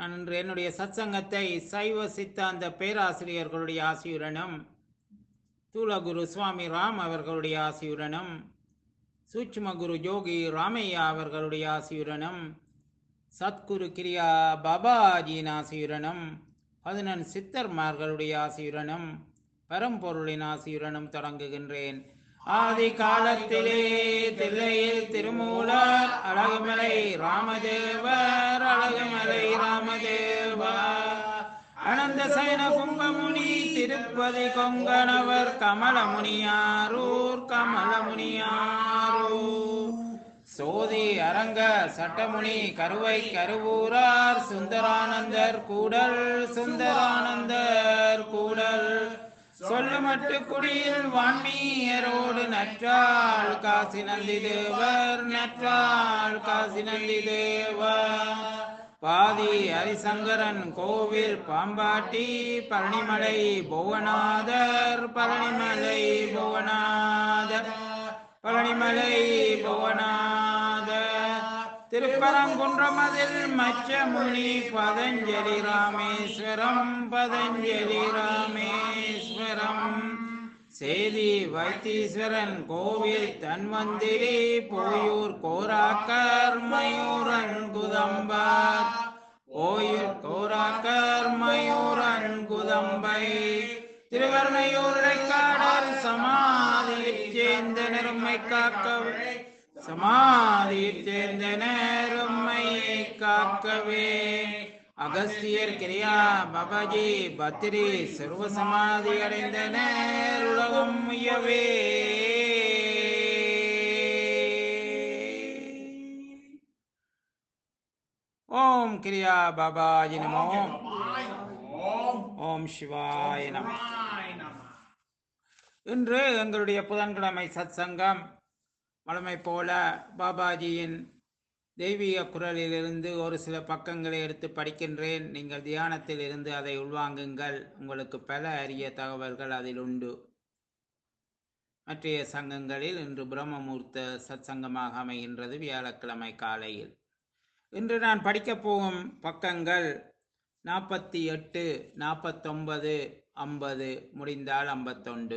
நான் இன்று என்னுடைய சத்சங்கத்தை சைவ சித்தாந்த பேராசிரியர்களுடைய ஆசியுடனும் தூலகுரு சுவாமி ராம் அவர்களுடைய ஆசியுடனும் சூட்சும குரு யோகி ராமையா அவர்களுடைய ஆசியுடனும் சத்குரு கிரியா பாபாஜியின் ஆசியுடனும் 11 சித்தர்மார்களுடைய ஆசியுடனும் பரம்பொருளின் ஆசியுடனும் தொடங்குகின்றேன். ஆதி காலத்திலே தில்லையில் திருமூலர் அழகுமலை ராமதேவர் அழகுமலை ராமதேவர் அனந்த சயன கும்பமுனி திருப்பதி கொங்கணவர் கமலமுனியாரூர் கமலமுனியாரூர் சோதி அரங்க சட்டமுனி கருவை கருவூரார் சுந்தரானந்தர் கூடல் சுந்தரானந்தர் கூடல் சொல்லுமட்டு குடியில் வான்மீயரோடு நற்றாள் காசி நந்தி தேவர் நற்றாள் காசி நந்தி தேவர் பாதி ஹரிசங்கரன் கோவில் பாம்பாட்டி பழனிமலை புவனாதர் பழனிமலை புவனாதர் பழனிமலை புவனாதர் திருப்பரங்குன்றமதில் மச்சமுனி பதஞ்சலி ராமேஸ்வரம் பதஞ்சலி ராமேஸ்வரம் சேதி வைத்தீஸ்வரன் கோவில் தன்வந்திரி போயூர் கோராக்கர் மயூரன் குதம்பர் ஓயூர் கோராக்கர் மயூரன் குதம்பை திருவர்ணையூர் காடர் சமாதியில் சேர்ந்த நெருமை காக்கவே சமாதியில் சேர்ந்த நேரும்மையை காக்கவே அகஸ்தியர் கிரியா பாபாஜி பத்திரி சர்வ சமாதி அடைந்த நேர் உலகம் முயவே. ஓம் கிரியா பாபாஜி நமோ. ஓம் சிவாய நம. இன்று எங்களுடைய புதன்கிழமை சத்சங்கம் வழமை போல பாபாஜியின் தெய்வீக குரலிலிருந்து ஒரு சில பக்கங்களை எடுத்து படிக்கின்றேன். நீங்கள் தியானத்தில் இருந்து அதை உள்வாங்குங்கள். உங்களுக்கு பல அரிய தகவல்கள் அதில் உண்டு. மற்றைய சங்கங்களில் இன்று பிரம்மமூர்த்த சத்சங்கமாக அமைகின்றது வியாழக்கிழமை காலையில். இன்று நான் படிக்கப் போகும் பக்கங்கள் 48, 49, 50, முடிந்தால் 51.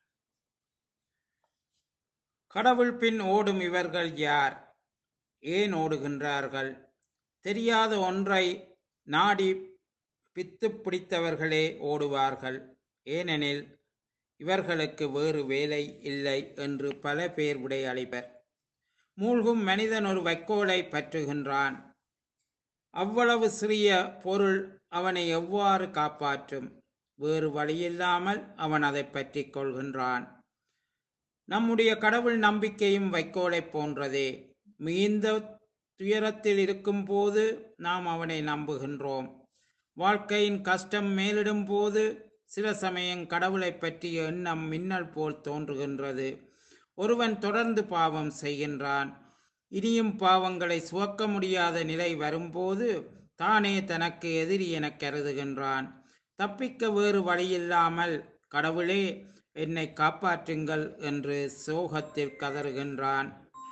கடவுள் பின் ஓடும் இவர்கள் யார்? ஏன் ஓடுகின்றார்கள்? தெரியாத ஒன்றை நாடி பித்து பிடித்தவர்களே ஓடுவார்கள். ஏனெனில் இவர்களுக்கு வேறு வேலை இல்லை என்று பல பேர் விடையளிப்பர். மூழ்கும் மனிதன் ஒரு வைக்கோலை பற்றுகின்றான். அவ்வளவு சிறிய பொருள் அவனை எவ்வாறு காப்பாற்றும்? வேறு வழியில்லாமல் அவன் அதை பற்றி கொள்கின்றான். நம்முடைய கடவுள் நம்பிக்கையும் வைக்கோலை போன்றதே. மிகுந்த துயரத்தில் இருக்கும் போது நாம் அவனை நம்புகின்றோம். வாழ்க்கையின் கஷ்டம் மேலிடும் போது சில சமயம் கடவுளை பற்றிய எண்ணம் மின்னல் போல் தோன்றுகின்றது. ஒருவன் தொடர்ந்து பாவம் செய்கின்றான். இனியும் பாவங்களை சுமக்க முடியாத நிலை வரும்போது தானே தனக்கு எதிரி என கருதுகின்றான். தப்பிக்க வேறு வழியில்லாமல் கடவுளே என்னை காப்பாற்றுங்கள் என்று சோகத்தில் கதறுகின்றான்.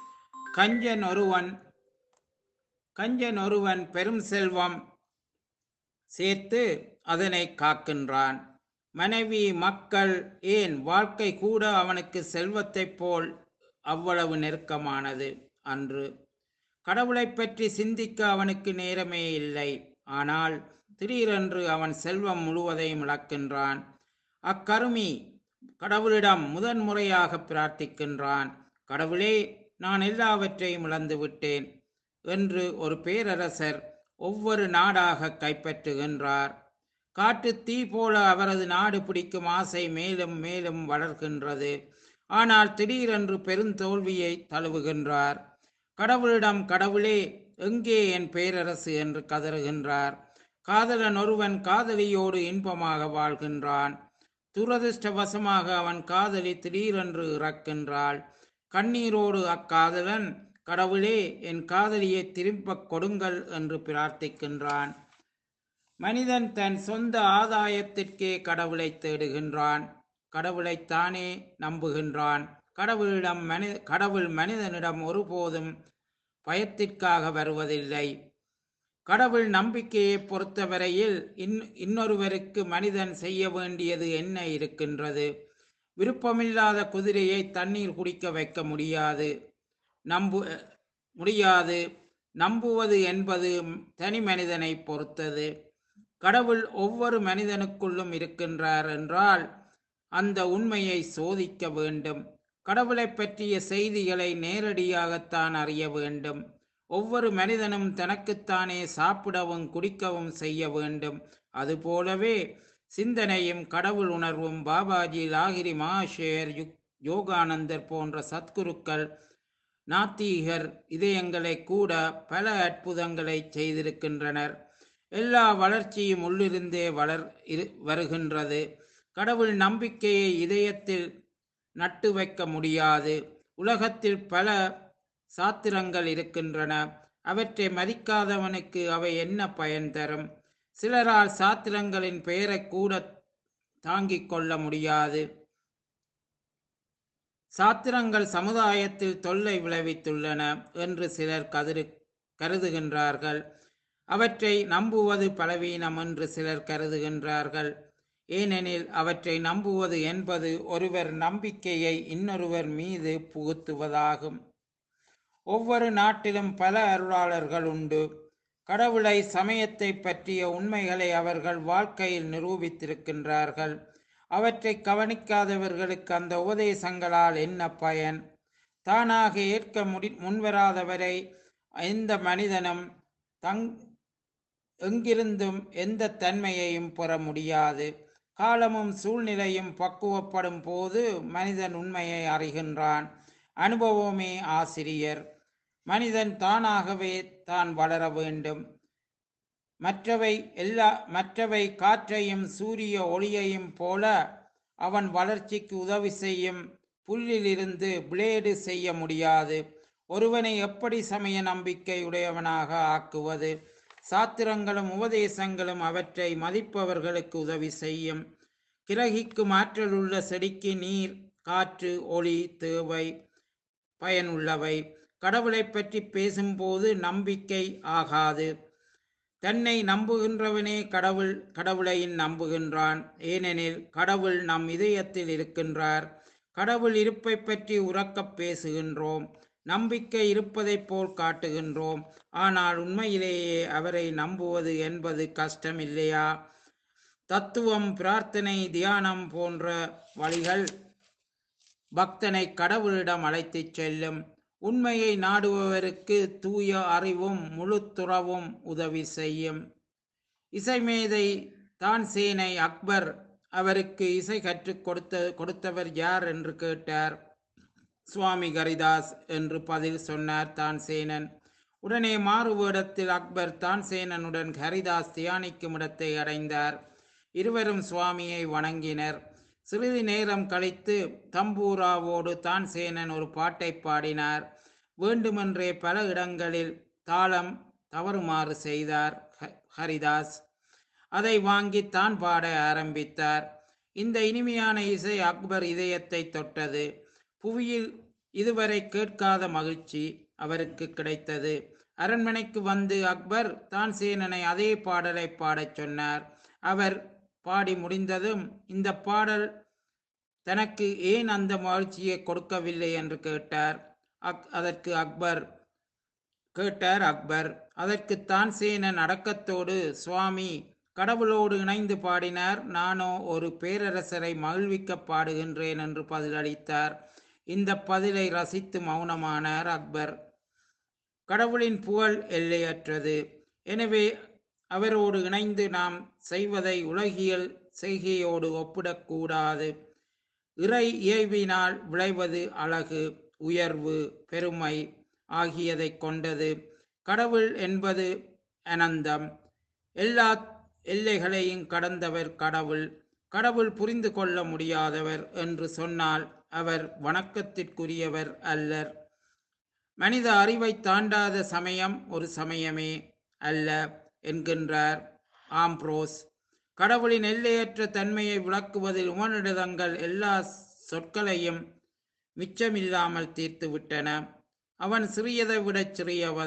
கஞ்சன் ஒருவன் பெரும் செல்வம் சேர்த்து அதனை காக்கின்றான். மனைவி, மக்கள், ஏன் வாழ்க்கை கூட அவனுக்கு செல்வத்தைப் போல் அவ்வளவு நெருக்கமானது அன்று. கடவுளை பற்றி சிந்திக்க அவனுக்கு நேரமே இல்லை. ஆனால் திடீரென்று அவன் செல்வம் முழுவதையும் இழக்கின்றான். அக்கருமி கடவுளிடம் முதன்முறையாக பிரார்த்திக்கின்றான். கடவுளே, நான் எல்லாவற்றையும் இழந்து விட்டேன் என்று ஒரு பேரரசர் ஒவ்வொரு நாடாக கைப்பற்றுகின்றார். காட்டு தீ போல அவரது நாடு பிடிக்கும் ஆசை மேலும் மேலும் வளர்கின்றது. ஆனால் திடீரென்று பெருந்தோல்வியை தழுவுகின்றார். கடவுளிடம், கடவுளே, எங்கே என் பேரரசு என்று கதறுகின்றார். காதலன் ஒருவன் காதலியோடு இன்பமாக வாழ்கின்றான். துரதிருஷ்டவசமாக அவன் காதலி திடீரென்று இறக்கின்றாள். கண்ணீரோடு அக்காதலன், கடவுளே, என் காதலியை திரும்பக் கொடுங்கள் என்று பிரார்த்திக்கின்றான். மனிதன் தன் சொந்த ஆதாயத்திற்கே கடவுளை தேடுகின்றான். கடவுளைத்தானே நம்புகின்றான். கடவுள் மனிதனிடம் ஒருபோதும் பயத்திற்காக வருவதில்லை. கடவுள் நம்பிக்கையை பொறுத்தவரையில் இன்னொருவருக்கு மனிதன் செய்ய வேண்டியது என்ன இருக்கின்றது? விருப்பமில்லாத குதிரையை தண்ணீர் குடிக்க வைக்க முடியாது. நம்பு முடியாது. நம்புவது என்பது தனி மனிதனை பொறுத்தது. கடவுள் ஒவ்வொரு மனிதனுக்குள்ளும் இருக்கின்றார் என்றால் அந்த உண்மையை சோதிக்க வேண்டும். கடவுளை பற்றிய செய்திகளை நேரடியாகத்தான் அறிய வேண்டும். ஒவ்வொரு மனிதனும் தனக்குத்தானே சாப்பிடவும் குடிக்கவும் செய்ய வேண்டும். அதுபோலவே சிந்தனையும் கடவுள் உணர்வும் பாபாஜி, லாகிரி மகாஷேர், யோகானந்தர் போன்ற சத்குருக்கள், நாத்திகர் இதயங்களை கூட பல அற்புதங்களை செய்திருக்கின்றனர். எல்லா வளர்ச்சியும் உள்ளிருந்தே வருகின்றது. கடவுள் நம்பிக்கையை இதயத்தில் நட்டு வைக்க முடியாது. உலகத்தில் பல சாத்திரங்கள் இருக்கின்றன. அவற்றை மதிக்காதவனுக்கு அவை என்ன பயன் தரும்? சிலரால் சாத்திரங்களின் பெயரை கூட தாங்கிக் கொள்ள முடியாது. சாத்திரங்கள் சமுதாயத்தில் தொல்லை விளைவித்துள்ளன என்று சிலர் கருதுகின்றார்கள். அவற்றை நம்புவது பலவீனம் என்று சிலர் கருதுகின்றார்கள். ஏனெனில் அவற்றை நம்புவது என்பது ஒருவர் நம்பிக்கையை இன்னொருவர் மீது புகுத்துவதாகும். ஒவ்வொரு நாட்டிலும் பல அருளாளர்கள் உண்டு. கடவுளை, சமயத்தை பற்றிய உண்மைகளை அவர்கள் வாழ்க்கையில் நிரூபித்திருக்கின்றார்கள். அவற்றை கவனிக்காதவர்களுக்கு அந்த உபதேசங்களால் என்ன பயன்? தானாக ஏற்க முன்வராதவரை எந்த மனிதனும் எங்கிருந்தும் எந்த தன்மையையும் பெற முடியாது. காலமும் சூழ்நிலையும் பக்குவப்படும் போது மனிதன் உண்மையை அறிகின்றான். அனுபவமே ஆசிரியர். மனிதன் தானாகவே தான் வளர வேண்டும். மற்றவை காற்றையும் சூரிய ஒளியையும் போல அவன் வளர்ச்சிக்கு உதவி செய்யும். புல்லிலிருந்து பிளேடு செய்ய முடியாது. ஒருவனை எப்படி சமய நம்பிக்கை உடையவனாக ஆக்குவது? சாத்திரங்களும் உபதேசங்களும் அவற்றை மதிப்பவர்களுக்கு உதவி செய்யும். கிரகிக்கும் ஆற்றல் உள்ள செடிக்கு நீர், காற்று, ஒளி தேவை, பயனுள்ளவை. கடவுளை பற்றி பேசும்போது நம்பிக்கை ஆகாது. தன்னை நம்புகின்றவனே கடவுளையும் நம்புகின்றான். ஏனெனில் கடவுள் நம் இதயத்தில் இருக்கின்றார். கடவுள் இருப்பை பற்றி உரக்கப் பேசுகின்றோம். நம்பிக்கை இருப்பதைப் போல் காட்டுகின்றோம். ஆனால் உண்மையிலேயே அவரை நம்புவது என்பது கஷ்டம் இல்லையா? தத்துவம், பிரார்த்தனை, தியானம் போன்ற வழிகள் பக்தனை கடவுளிடம் அழைத்துச் செல்லும். உண்மையை நாடுபவருக்கு தூய அறிவும் முழு துறவும் உதவி செய்யும். இசைமேதை தான்சேனை அக்பர் அவருக்கு இசை கற்றுக் கொடுத்தவர் யார் என்று கேட்டார். சுவாமி ஹரிதாஸ் என்று பதில் சொன்னார் தான்சேனன். உடனே மாறுவேடத்தில் அக்பர் தான்சேனனுடன் ஹரிதாஸ் தியானிக்கும் இடத்தை அடைந்தார். இருவரும் சுவாமியை வணங்கினர். சிறிது நேரம் கழித்து தம்பூராவோடு தான்சேனன் ஒரு பாட்டை பாடினார். வேண்டுமென்றே பல இடங்களில் தாளம் தவறுமாறு செய்தார் ஹரிதாஸ். அதை வாங்கி தான் பாட ஆரம்பித்தார். இந்த இனிமையான இசை அக்பர் இதயத்தை தொட்டது. புவியில் இதுவரை கேட்காத மகிழ்ச்சி அவருக்கு கிடைத்தது. அரண்மனைக்கு வந்து அக்பர் தான்சேனனை அதே பாடலை பாடச் சொன்னார். அவர் பாடி முடிந்ததும் இந்த பாடல் தனக்கு ஏன் அந்த மகிழ்ச்சியை கொடுக்கவில்லை என்று கேட்டார். அதற்கு தான்சேனன் அடக்கத்தோடு, சுவாமி கடவுளோடு இணைந்து பாடினார், நானோ ஒரு பேரரசரை மகிழ்விக்க பாடுகின்றேன் என்று பதிலளித்தார். இந்த பதிலை ரசித்து மௌனமானார் அக்பர். கடவுளின் புகழ் எல்லையற்றது. எனவே அவரோடு இணைந்து நாம் செய்வதை உலகியல் செய்கையோடு ஒப்பிடக்கூடாது. இறை இயல்பினால் விளைவது அழகு, உயர்வு, பெருமை ஆகியதை கொண்டது. கடவுள் என்பது அனந்தம். எல்லா எல்லைகளையும் கடந்தவர் கடவுள். கடவுள் புரிந்து கொள்ள முடியாதவர் என்று சொன்னால் அவர் வணக்கத்திற்குரியவர் அல்லர். மனித அறிவை தாண்டாத சமயம் ஒரு சமயமே அல்ல என்கின்றார் ஆம்ப்ரோஸ். கடவுளின் எல்லையற்ற தன்மையை விளக்குவதில் உமனிடதங்கள் எல்லா சொற்களையும் மிச்சமில்லாமல் தீர்த்து விட்டன. அவன் சிறியதை விட சிறியவன்.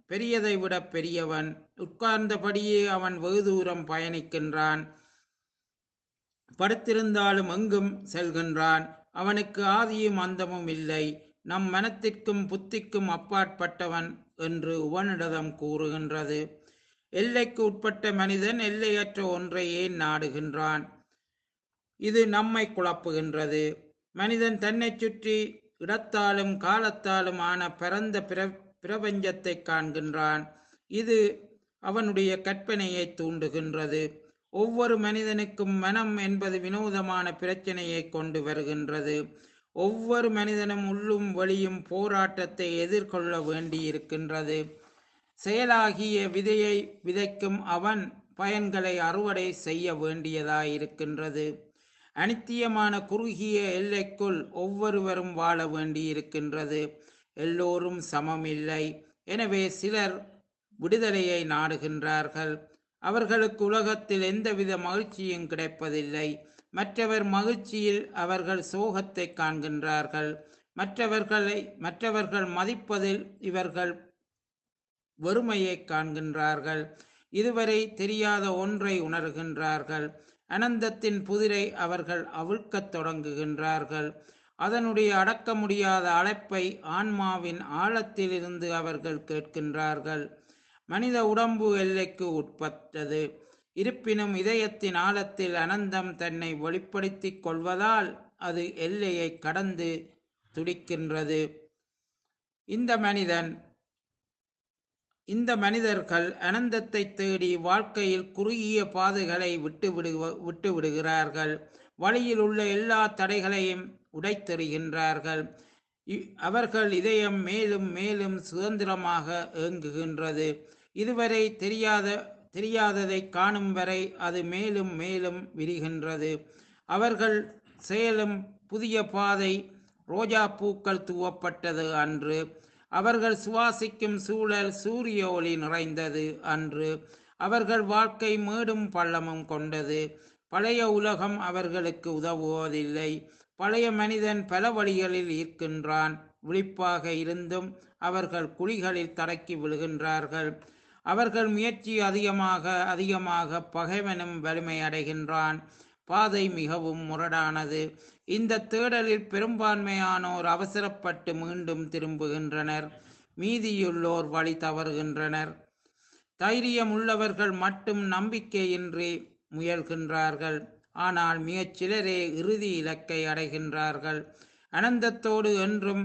பெரியதை விட பெரியவன். உட்கார்ந்தபடியே அவன் வெகு தூரம் பயணிக்கின்றான். படுத்திருந்தாலும் எங்கும் செல்கின்றான். அவனுக்கு ஆதியும் அந்தமும் இல்லை. நம் மனத்திற்கும் புத்திக்கும் அப்பாற்பட்டவன் என்று உபநிடதம் கூறுகின்றது. எல்லைக்கு உட்பட்ட மனிதன் எல்லையற்ற ஒன்றை ஏன் நாடுகின்றான்? இது நம்மை குழப்புகின்றது. மனிதன் தன்னைச் சுற்றி இடத்தாலும் காலத்தாலும் ஆன பரந்த பிரபஞ்சத்தை காண்கின்றான். இது அவனுடைய கற்பனையை தூண்டுகின்றது. ஒவ்வொரு மனிதனுக்கும் மனம் என்பது வினோதமான பிரச்சனையை கொண்டு வருகின்றது. ஒவ்வொரு மனிதனும் உள்ளும் வெளியும் போராட்டத்தை எதிர்கொள்ள வேண்டியிருக்கின்றது. செயலாகிய விதையை விதைக்கும் அவன் பயன்களை அறுவடை செய்ய வேண்டியதாயிருக்கின்றது. அனித்தியமான குறுகிய எல்லைக்குள் ஒவ்வொருவரும் வாழ வேண்டியிருக்கின்றது. எல்லோரும் சமமில்லை. எனவே சிலர் விடுதலையை நாடுகின்றார்கள். அவர்களுக்கு உலகத்தில் எந்தவித மகிழ்ச்சியும் கிடைப்பதில்லை. மற்றவர் மகிழ்ச்சியில் அவர்கள் சோகத்தை காண்கின்றார்கள். மற்றவர்கள் மதிப்பதில் இவர்கள் வெறுமையை காண்கின்றார்கள். இதுவரை தெரியாத ஒன்றை உணர்கின்றார்கள். அனந்தத்தின் புதிரை அவர்கள் அவிழ்க்கத் தொடங்குகின்றார்கள். அதனுடைய அடக்க முடியாத அழைப்பை ஆன்மாவின் ஆழத்திலிருந்து அவர்கள் கேட்கின்றார்கள். மனித உடம்பு எல்லைக்கு உட்பட்டது. இருப்பினும் இதயத்தின் ஆழத்தில் அனந்தம் தன்னை வெளிப்படுத்திக் கொள்வதால் அது எல்லையை கடந்து துடிக்கின்றது. இந்த மனிதர்கள் அனந்தத்தை தேடி வாழ்க்கையில் குறுகிய பாதைகளை விட்டு விடுகிறார்கள். வழியில் உள்ள எல்லா தடைகளையும் உடைத்தெறிகின்றார்கள். அவர்கள் இதயம் மேலும் மேலும் சுதந்திரமாக ஏங்குகின்றது. இதுவரை தெரியாததை காணும் வரை அது மேலும் மேலும் விரிகின்றது. அவர்கள் செயலும் புதிய பாதை ரோஜா பூக்கள் தூவப்பட்டது அன்று. அவர்கள் சுவாசிக்கும் சூழல் சூரிய ஒளி நிறைந்தது அன்று. அவர்கள் வாழ்க்கை மேடும் பள்ளமும் கொண்டது. பழைய உலகம் அவர்களுக்கு உதவுவதில்லை. பழைய மனிதன் பல வழிகளில் ஈர்க்கின்றான். விழிப்பாக இருந்தும் அவர்கள் குழிகளில் தடக்கி விழுகின்றார்கள். அவர்கள் முயற்சி அதிகமாக பகைவனும் வலிமை அடைகின்றான். பாதை மிகவும் முரடானது. இந்த தேடலில் பெரும்பான்மையானோர் அவசரப்பட்டு மீண்டும் திரும்புகின்றனர். மீதியுள்ளோர் வழி தவறுகின்றனர். தைரியம் உள்ளவர்கள் மட்டும் நம்பிக்கையின்றி முயல்கின்றார்கள். ஆனால் மிகச்சிலரே இறுதி இலக்கை அடைகின்றார்கள். அனந்தத்தோடு என்றும்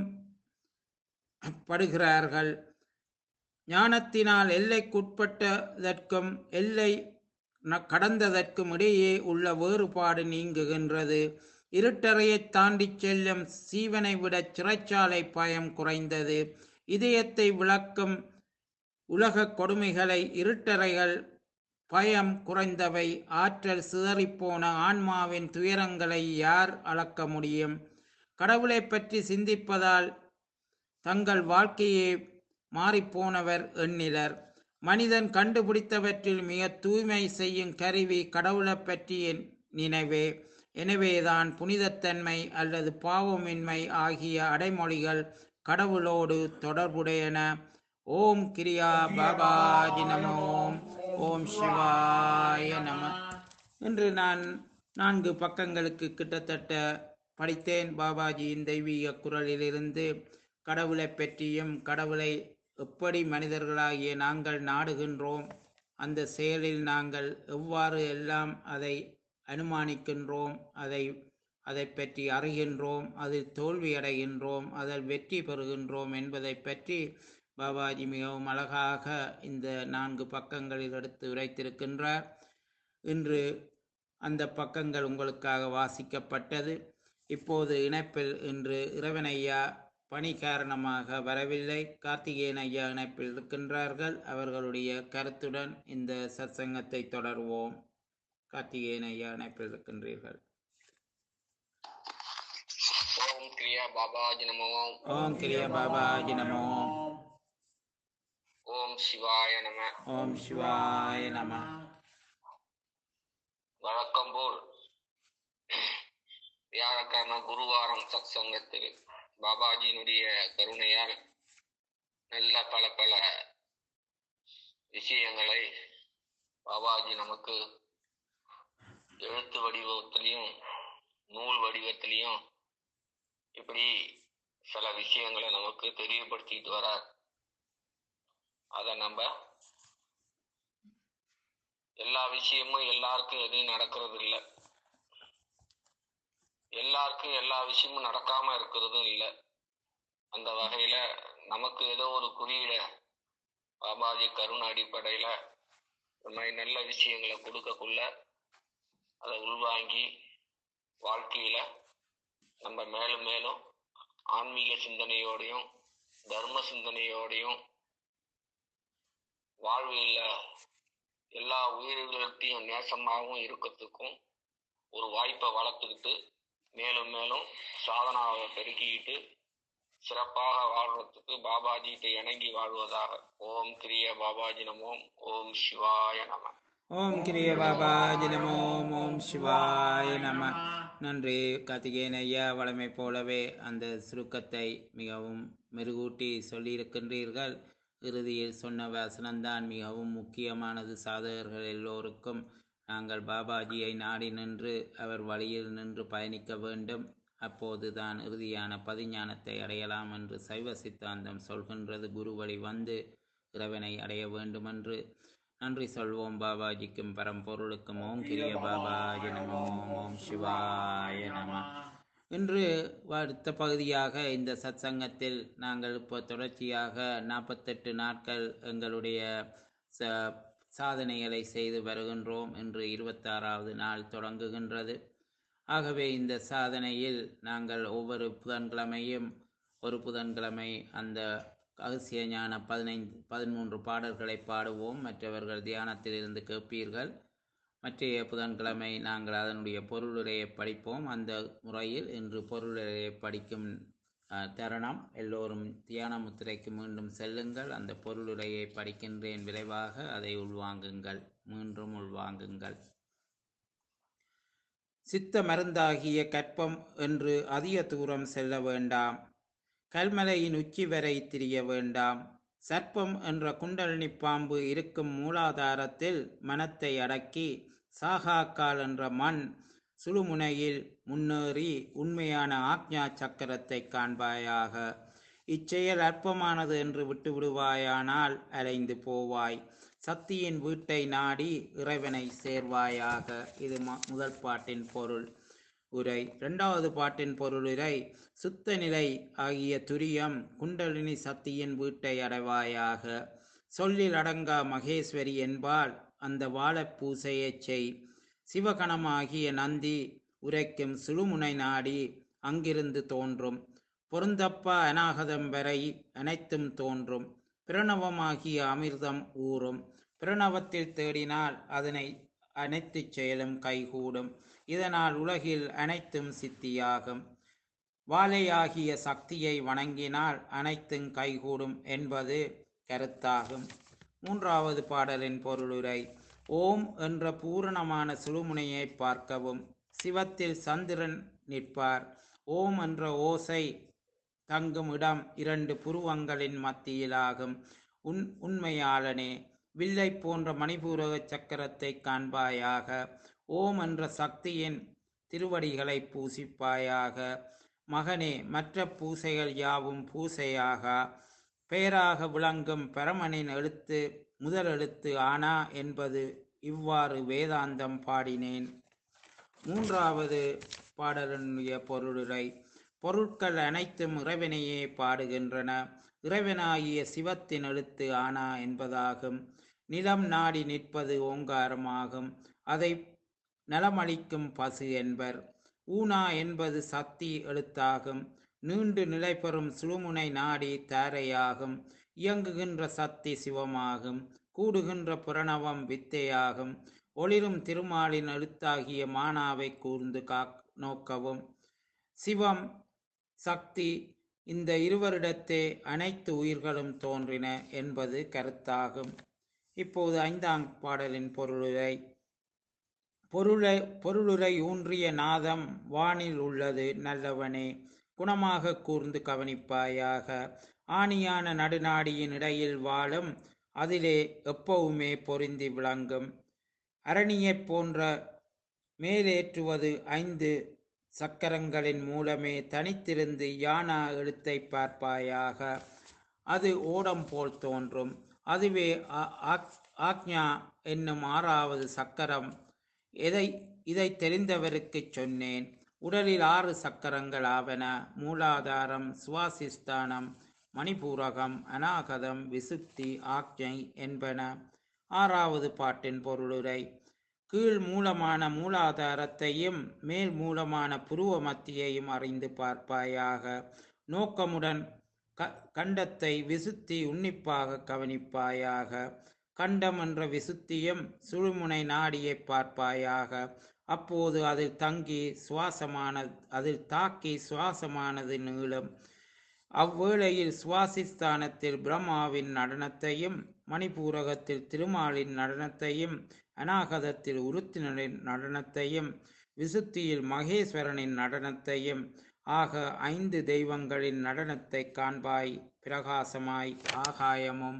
படுகிறார்கள். ஞானத்தினால் எல்லைக்குட்பட்டதற்கும் எல்லை கடந்ததற்கும் இடையே உள்ள வேறுபாடு நீங்குகின்றது. இருட்டறையை தாண்டி செல்லும் சீவனை விட சிறைச்சாலை பயம் குறைந்தது. இதயத்தை விளக்கும் உலக கொடுமைகளை இருட்டறைகள் பயம் குறைந்தவை. ஆற்றல் சிதறிப்போன ஆன்மாவின் துயரங்களை யார் அளக்க முடியும்? கடவுளை பற்றி சிந்திப்பதால் தங்கள் வாழ்க்கையே மாறிப்போனவர் எண்ணிலர். மனிதன் கண்டுபிடித்தவற்றில் மிக தூய்மை செய்யும் கருவி கடவுளை பற்றிய நினைவே. எனவேதான் புனிதத்தன்மை அல்லது பாவமின்மை ஆகிய அடைமொழிகள் கடவுளோடு தொடர்புடையன. ஓம் கிரியா பாபாஜி நமோ. ஓம் சிவாய நம. இன்று நான் 4 பக்கங்களுக்கு கிட்டத்தட்ட படித்தேன். பாபாஜியின் தெய்வீக குரலிலிருந்து கடவுளை பற்றியும், கடவுளை எப்படி மனிதர்களாகிய நாங்கள் நாடுகின்றோம், அந்த செயலில் நாங்கள் எவ்வாறு எல்லாம் அதை அனுமானிக்கின்றோம், அதை பற்றி அறிகின்றோம், அதில் தோல்வியடைகின்றோம், அதில் வெற்றி பெறுகின்றோம் என்பதை பற்றி பாபாஜி மிகவும் அழகாக இந்த 4 பக்கங்களில் எடுத்து உரைத்திருக்கின்றார். இன்று அந்த பக்கங்கள் உங்களுக்காக வாசிக்கப்பட்டது. இப்போது இணைப்பில் இன்று இறைவனையா பணி காரணமாக வரவில்லை. கார்த்திகேயன் ஐயா இணைப்பில் இருக்கின்றார்கள். அவர்களுடைய கருத்துடன் இந்த சத்சங்கத்தை தொடர்வோம். கார்த்திகேயன் ஐயா இணைப்பில் இருக்கின்றீர்கள். ஓம் கிரியா பாபாஜி நமோ. ஓம் கிரியா பாபாஜி நமோ. ஓம் சிவாய நம. ஓம் சிவாய நம. வழக்கம் போல் வியாழக்கிழமை குருவாரம் சத்சங்கத்தில் பாபாஜியினுடைய கருணையால் நல்ல பல விஷயங்களை பாபாஜி நமக்கு எழுத்து வடிவத்திலையும் நூல் வடிவத்திலையும் இப்படி சில விஷயங்களை நமக்கு தெரியப்படுத்திட்டு வரார். அதை நம்ம எல்லா விஷயமும் எல்லாருக்கும் எதுவும் நடக்கிறது இல்லை, எல்லாருக்கும் எல்லா விஷயமும் நடக்காம இருக்கிறதும் இல்லை. அந்த வகையில நமக்கு ஏதோ ஒரு குறியீட பாபாஜி கருணை அடிப்படையில இந்த மாதிரி நல்ல விஷயங்களை கொடுக்கக்குள்ள அதை உள்வாங்கி வாழ்க்கையில நம்ம மேலும் மேலும் ஆன்மீக சிந்தனையோடையும் தர்ம சிந்தனையோடையும் வாழ்வியல்ல எல்லா உயிர்களுக்கையும் நேசமாகவும் இருக்கிறதுக்கும் ஒரு வாய்ப்பை வளர்த்துக்கிட்டு மேலும் மேலும் சாதனாவை பெருக்கிக்கிட்டு சிறப்பாக வாழ்றதுக்கு பாபாஜிகிட்ட இணங்கி வாழ்வதாக. ஓம் கிரிய பாபாஜி நமோம். ஓம் சிவாய நம. ஓம் கிரிய பாபாஜி நமோ. ஓம் சிவாய நம. நன்றி கார்த்திகேயன் ஐயா. வழமை போலவே அந்த சுருக்கத்தை மிகவும் மெருகூட்டி சொல்லியிருக்கின்றீர்கள். இறுதியில் சொன்ன வசனம்தான் மிகவும் முக்கியமானது. சாதகர்கள் எல்லோருக்கும் நாங்கள் பாபாஜியை நாடி நின்று அவர் வழியில் நின்று பயணிக்க வேண்டும். அப்போதுதான் இறுதியான பதிஞானத்தை அடையலாம் என்று சைவ சித்தாந்தம் சொல்கின்றது. குரு வழி வந்து இறைவனை அடைய வேண்டுமென்று நன்றி சொல்வோம் பாபாஜிக்கும் பரம்பொருளுக்கும். ஓம் கிரிய பாபாஜி நமோ. ஓம் சிவாய நம. இன்று அடுத்த பகுதியாக இந்த சத்சங்கத்தில் நாங்கள் இப்போ தொடர்ச்சியாக 48 நாட்கள் எங்களுடைய சாதனைகளை செய்து வருகின்றோம். இன்று 26வது நாள் தொடங்குகின்றது. ஆகவே இந்த சாதனையில் நாங்கள் ஒவ்வொரு புதன்கிழமையும் ஒரு புதன்கிழமை அந்த ரகசிய ஞான 13 பாடல்களை பாடுவோம். மற்றவர்கள் தியானத்தில் இருந்து கேட்பீர்கள். மற்றைய புதன்கிழமை நாங்கள் அதனுடைய பொருளுரையை படிப்போம். அந்த முறையில் இன்று பொருளுரையை படிக்கும் தருணம். எல்லோரும் தியான முத்திரைக்கு மீண்டும் செல்லுங்கள். அந்த பொருளுரையை படிக்கின்றேன் விரைவாக. அதை உள்வாங்குங்கள், மீண்டும் உள்வாங்குங்கள். சித்த மருந்தாகிய கற்பம் என்று அதிக தூரம் செல்ல வேண்டாம். கல்மலையின் உச்சி வரை திரிய வேண்டாம். சர்ப்பம் என்ற குண்டலினி பாம்பு இருக்கும் மூலாதாரத்தில் மனத்தை அடக்கி சாகாக்கால் என்ற மண் சுழுமுனையில் முன்னேறி உண்மையான ஆக்ஞா சக்கரத்தை காண்பாயாக. இச்செயல் அற்பமானது என்று விட்டுவிடுவாயானால் அலைந்து போவாய். சக்தியின் வீட்டை நாடி இறைவனை சேர்வாயாக. இது முதல் பாட்டின் பொருள் உரை. இரண்டாவது பாட்டின் பொருளுரை. சுத்த நிலை ஆகிய துரியம் குண்டலினி சக்தியின் வீட்டை அடைவாயாக. சொல்லில் அடங்கா மகேஸ்வரி என்பால் அந்த வாழப்பூசையைச் செய். சிவகணமாகிய நந்தி உரைக்கும் சுழுமுனை நாடி அங்கிருந்து தோன்றும். பொருந்தப்பா அநாகதம் வரை அனைத்தும் தோன்றும். பிரணவமாகிய அமிர்தம் ஊறும். பிரணவத்தில் தேடினால் அதனை அனைத்து செயலும் கைகூடும். இதனால் உலகில் அனைத்தும் சித்தியாகும். வாழையாகிய சக்தியை வணங்கினால் அனைத்தும் கைகூடும் என்பது கருத்தாகும். மூன்றாவது பாடலின் பொருளுரை. ஓம் என்ற பூரணமான சுழுமுனையை பார்க்கவும். சிவத்தில் சந்திரன் நிற்பார். ஓம் என்ற ஓசை தங்கும் இடம் 2 புருவங்களின் மத்தியிலாகும். உண்மையாளனே, வில்லை போன்ற மணிபூரக சக்கரத்தை காண்பாயாக. ஓம் என்ற சக்தியின் திருவடிகளை பூசிப்பாயாக. மகனே, மற்ற பூசைகள் யாவும் பூசையாக. பெயராக விளங்கும் பரமனின் எழுத்து முதல் எழுத்து ஆனா என்பது இவ்வாறு வேதாந்தம் பாடினேன். மூன்றாவது பாடலினுடைய பொருளுரை. பொருட்கள் அனைத்தும் இறைவனையே பாடுகின்றன. இறைவனாகிய சிவத்தின் எழுத்து ஆனா என்பதாகும். நிலம் நாடி நிற்பது ஓங்காரமாகும். அதை நலமளிக்கும் பசு என்பர். ஊனா என்பது சக்தி எழுத்தாகும். நீண்டு நிலை பெறும் சுழுமுனை நாடி தாரையாகும். இயங்குகின்ற சக்தி சிவமாகும். கூடுகின்ற பிரணவம் வித்தையாகும். ஒளிரும் திருமாலின் எழுத்தாகிய மானாவை கூர்ந்து நோக்கவும். சிவம் சக்தி இந்த இருவரிடத்தே அனைத்து உயிர்களும் தோன்றின என்பது கருத்தாகும். இப்போது 5ஆம் பாடலின் பொருளுரை. பொருளுரை ஊன்றிய நாதம் வானில் உள்ளது நல்லவனே. குணமாக கூர்ந்து கவனிப்பாயாக. ஆணியான நடுநாடியின் இடையில் வாழும் அதிலே எப்பவுமே பொருந்தி விளங்கும். அரணியைப் போன்ற மேலேற்றுவது 5 சக்கரங்களின் மூலமே தனித்திருந்து யானா எழுத்தை பார்ப்பாயாக. அது ஓடம் போல் தோன்றும். அதுவே ஆக்ஞா என்னும் 6வது சக்கரம். எதை இதை தெரிந்தவருக்குச் சொன்னேன். உடலில் 6 சக்கரங்கள் ஆவன. மூலாதாரம், சுவாசிஸ்தானம், மணிபூரகம், அநாகதம், விசுத்தி, ஆக்ஞை என்பன. 6வது பாட்டின் பொருளுரை. கீழ் மூலமான மூலாதாரத்தையும் மேல் மூலமான புருவ மத்தியையும் அறிந்து பார்ப்பாயாக. நோக்கமுடன் கண்டத்தை விசுத்தி உன்னிப்பாக கவனிப்பாயாக. கண்டம் என்ற விசுத்தியும் சுழுமுனை நாடியை பார்ப்பாயாக. அப்போது அதில் தாக்கி சுவாசமானது நீளும். அவ்வேளையில் சுவாசிஸ்தானத்தில் பிரம்மாவின் நடனத்தையும், மணிபூரகத்தில் திருமாலின் நடனத்தையும், அநாகதத்தில் உருத்தினரின் நடனத்தையும், விசுத்தியில் மகேஸ்வரனின் நடனத்தையும் ஆக 5 தெய்வங்களின் நடனத்தை காண்பாய். பிரகாசமாய் ஆகாயமும்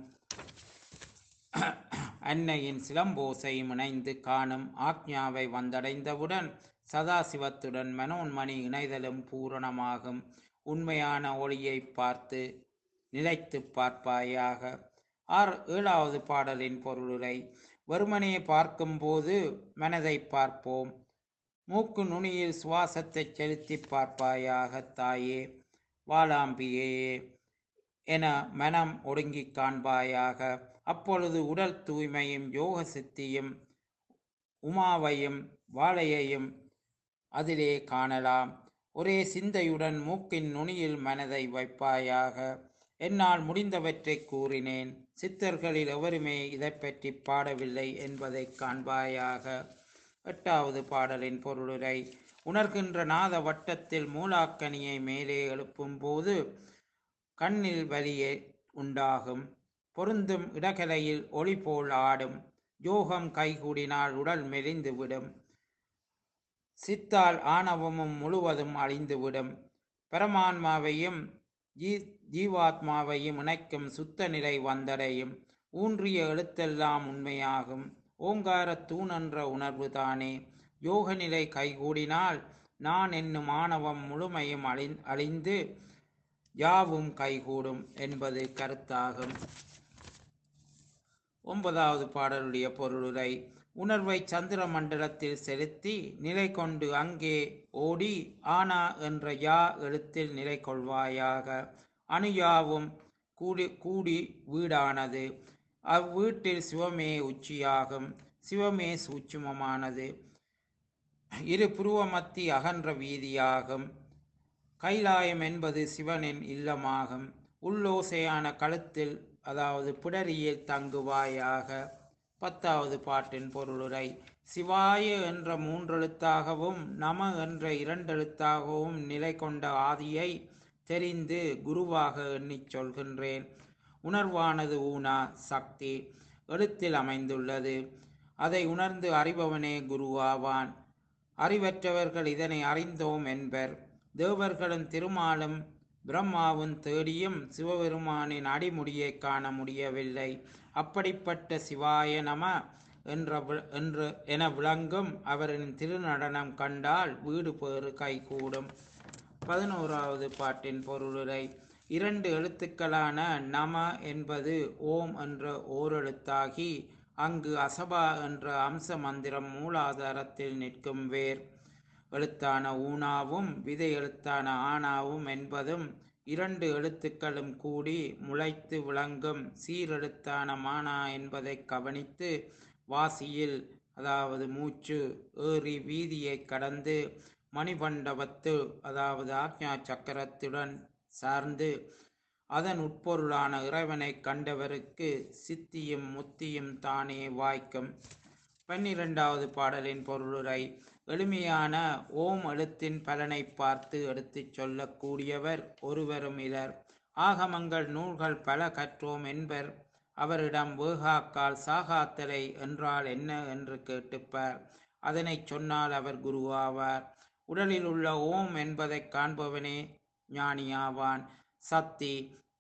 அன்னையின் சிலம்போசையும் இணைந்து காணும். ஆக்ஞாவை வந்தடைந்தவுடன் சதாசிவத்துடன் மனோன்மணி இணைதலும் பூரணமாகும். உண்மையான ஒளியை பார்த்து நிலைத்து பார்ப்பாயாக. 7வது பாடலின் பொருளுரை. வெறுமனே பார்க்கும்போது மனதை பார்ப்போம். மூக்கு நுனியில் சுவாசத்தை செலுத்தி பார்ப்பாயாக. தாயே, வாளாம்பியே என மனம் ஒடுங்கி காண்பாயாக. அப்பொழுது உடல் தூய்மையும் யோக சித்தியும் உமாவையும் வாழையையும் அதிலே காணலாம். ஒரே சிந்தையுடன் மூக்கின் நுனியில் மனதை வைப்பாயாக. என்னால் முடிந்தவற்றை கூறினேன். சித்தர்களில் எவருமே இதை பற்றி பாடவில்லை என்பதை காண்பாயாக. 8வது பாடலின் பொருளுரை. உணர்கின்ற நாத வட்டத்தில் மூலாக்கனியை மேலே எழுப்பும் போது கண்ணில் வலியே உண்டாகும். பொருந்தும் இடகலையில் ஒளி போல் ஆடும். யோகம் கைகூடினால் உடல் மெலிந்துவிடும். சித்தால் ஆணவமும் முழுவதும் அழிந்துவிடும். பரமான்மாவையும் ஜீவாத்மாவையும் இணைக்கும் சுத்த நிலை வந்தடையும். ஊன்றிய எழுத்தெல்லாம் உண்மையாகும். ஓங்கார தூணென்ற உணர்வு தானே. யோக நிலை கைகூடினால் நான் என்னும் ஆணவம் முழுமையும் அழிந்து யாவும் கைகூடும் என்பது கருத்தாகும். 9வது பாடலுடைய பொருளுரை. உணர்வை சந்திர மண்டலத்தில் செலுத்தி நிலை கொண்டு அங்கே ஓடி ஆனா என்ற யா எழுத்தில் நிலை கொள்வாயாக. அணுயாவும் கூடி வீடானது. அவ்வீட்டில் சிவமே உச்சியாகும். சிவமே சூட்சுமமானது. இரு புருவமத்தி அகன்ற வீதியாகும். கைலாயம் என்பது சிவனின் இல்லமாகும். உள்ளோசையான கழுத்தில், அதாவது பிடரியில் தங்குவாயாக. 10வது பாட்டின் பொருளுரை. சிவாய என்ற 3 எழுத்தாகவும் நம என்ற 2 எழுத்தாகவும் நிலை கொண்ட ஆதியை தெரிந்து குருவாக எண்ணிச் சொல்கின்றேன். உணர்வானது ஊனா சக்தி எழுத்தில் அமைந்துள்ளது. அதை உணர்ந்து அறிபவனே குருவாவான். அறிவற்றவர்கள் இதனை அறிந்தோம் என்பர். தேவர்களும் திருமாலும் பிரம்மாவும் தேடியும் சிவபெருமானின் அடிமுடியை காண முடியவில்லை. அப்படிப்பட்ட சிவாய நம என விளங்கும் அவரின் திருநடனம் கண்டால் வீடு பேறு கைகூடும். 11வது பாட்டின் பொருளுரை. 2 எழுத்துக்களான நம என்பது ஓம் என்ற ஓரெழுத்தாகி அங்கு அசபா என்ற அம்ச மந்திரம் மூலாதாரத்தில் நிற்கும் வேர் எழுத்தான ஊனாவும் விதை எழுத்தான ஆனாவும் என்பதும் 2 எழுத்துக்களும் கூடி முளைத்து விளங்கும் சீரெழுத்தான மானா என்பதை கவனித்து வாசியில், அதாவது மூச்சு ஏறி வீதியை கடந்து மணிபண்டவத்து, அதாவது ஆக்ஞா சக்கரத்துடன் சார்ந்து அதன் உட்பொருளான இறைவனை கண்டவருக்கு சித்தியும் முத்தியும் தானே வாய்க்கும். 12வது பாடலின் பொருளுரை. எளிமையான ஓம் எழுத்தின் பலனை பார்த்து எடுத்துச் சொல்லக்கூடியவர் ஒருவரும் இலர். ஆகமங்கள் நூல்கள் பல கற்றோம் என்பர். அவரிடம் வேகாக்கால் சாகாத்தலை என்றால் என்ன என்று கேட்டுப்பார். அதனை சொன்னால் அவர் குருவாவார். உடலில் உள்ள ஓம் என்பதை காண்பவனே ஞானியாவான். சக்தி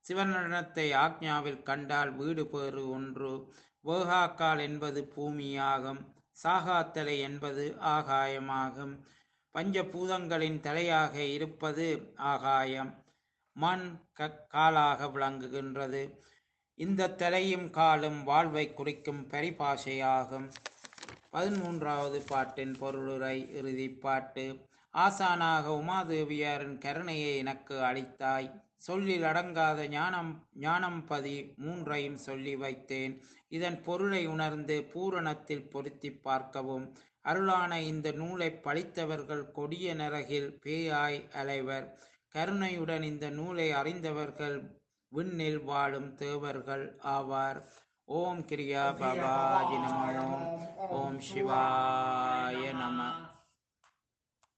சிவநடனத்தை ஆக்ஞாவில் கண்டால் வீடு பேறு ஒன்று. வேகாக்கால் என்பது பூமியாகும். சாகாத்தலை என்பது ஆகாயமாகும். பஞ்சபூதங்களின் தலையாக இருப்பது ஆகாயம். மண் காலாக விளங்குகின்றது. இந்த தலையும் காலும் வாழ்வை குறிக்கும் பரிபாஷையாகும். 13வது பாட்டின் பொருளுரை இறுதிப் பாட்டு. ஆசானாக உமாதேவியாரின் கருணையை எனக்கு அளித்தாய். சொல்லில் அடங்காத ஞானம்பதி மூன்றையும் சொல்லி வைத்தேன். இதன் பொருளை உணர்ந்து பூரணத்தில் பொருத்திப் பார்க்கவும். அருளான இந்த நூலைப் படித்தவர்கள் கொடிய நரகில் பேயாய் அலைவர். கருணையுடன் இந்த நூலை அறிந்தவர்கள் விண்ணில் வாழும் தேவர்கள் ஆவார். ஓம் கிரியா பாபாஜி நமோ. ஓம் சிவாய நம.